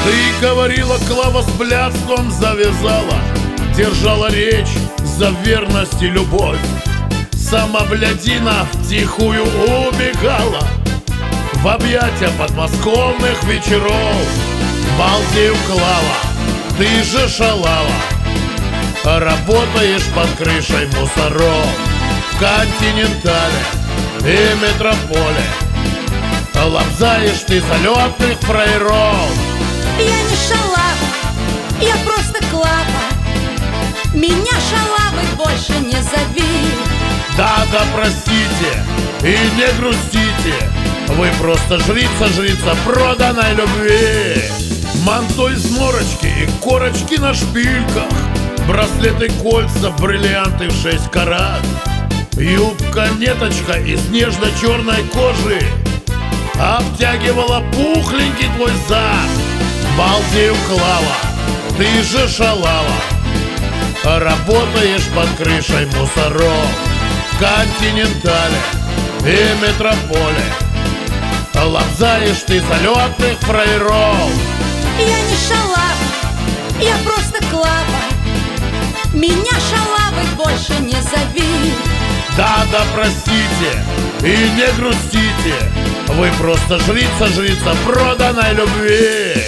Ты говорила, Клава с блядством завязала, держала речь за верность и любовь. Сама блядина втихую убегала в объятия подмосковных вечеров. Балдею, Клава, ты же шалава, работаешь под крышей мусоров в Континентале и Метрополе. Лобзаешь ты залетных фраеров. Я не шалава, я просто Клава. Меня шалавой больше не зови. Да, простите и не грустите, вы просто жрица проданной любви. Манто из норочки и корочки на шпильках, браслеты, кольца, бриллианты в 6 карат, юбка-неточка из нежно-черной кожи обтягивала пухленький твой зад. Балдею, Клава, ты же шалава, работаешь под крышей мусоров в Континентале и Метрополе. Лобзаешь ты залетных фраеров. Я не шалава, я просто Клава. Меня шалавой больше не зови. Да, простите и не грустите, вы просто жрица проданной любви.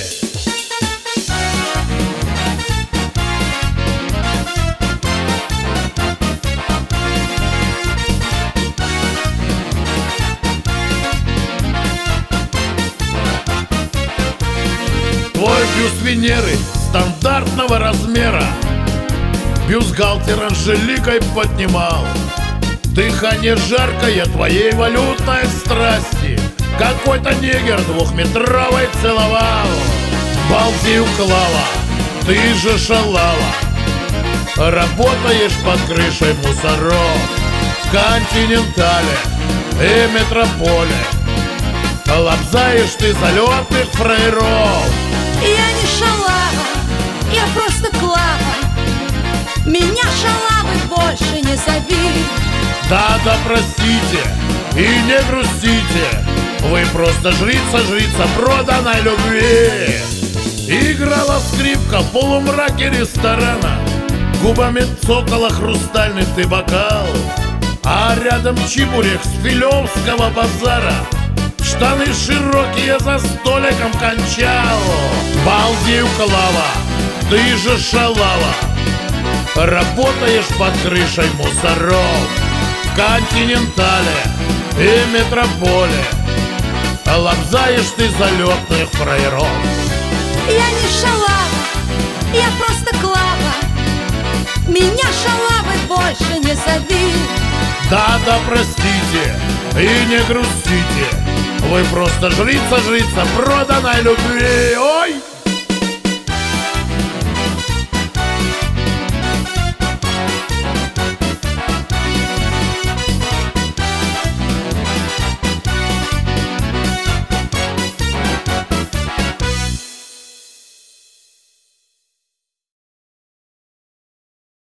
Твой бюст Венеры стандартного размера бюстгальтер Анжеликой поднимал. Дыхание жаркое твоей валютной страсти какой-то негр 2-метровой целовал. Балдею, Клава, ты же шалава, работаешь под крышей мусоров в Континентале и Метрополе. Лобзаешь ты залетных фраеров. Я не шалава, я просто Клава. Меня шалавой больше не зови. Да, простите и не грустите, вы просто жрица проданной любви. Играла скрипка в полумраке ресторана, губами цокала хрустальный ты бокал, а рядом чебурек с Филевского базара, штаны широкие за столиком кончал. Балдею, Клава, ты же шалава, работаешь под крышей мусоров в Континентале и Метрополе. Лобзаешь ты залетных фраеров. Я не шалава, я просто Клава. Меня шалавой больше не зови. Да, простите и не грустите, вы просто жрица проданной любви. Ой!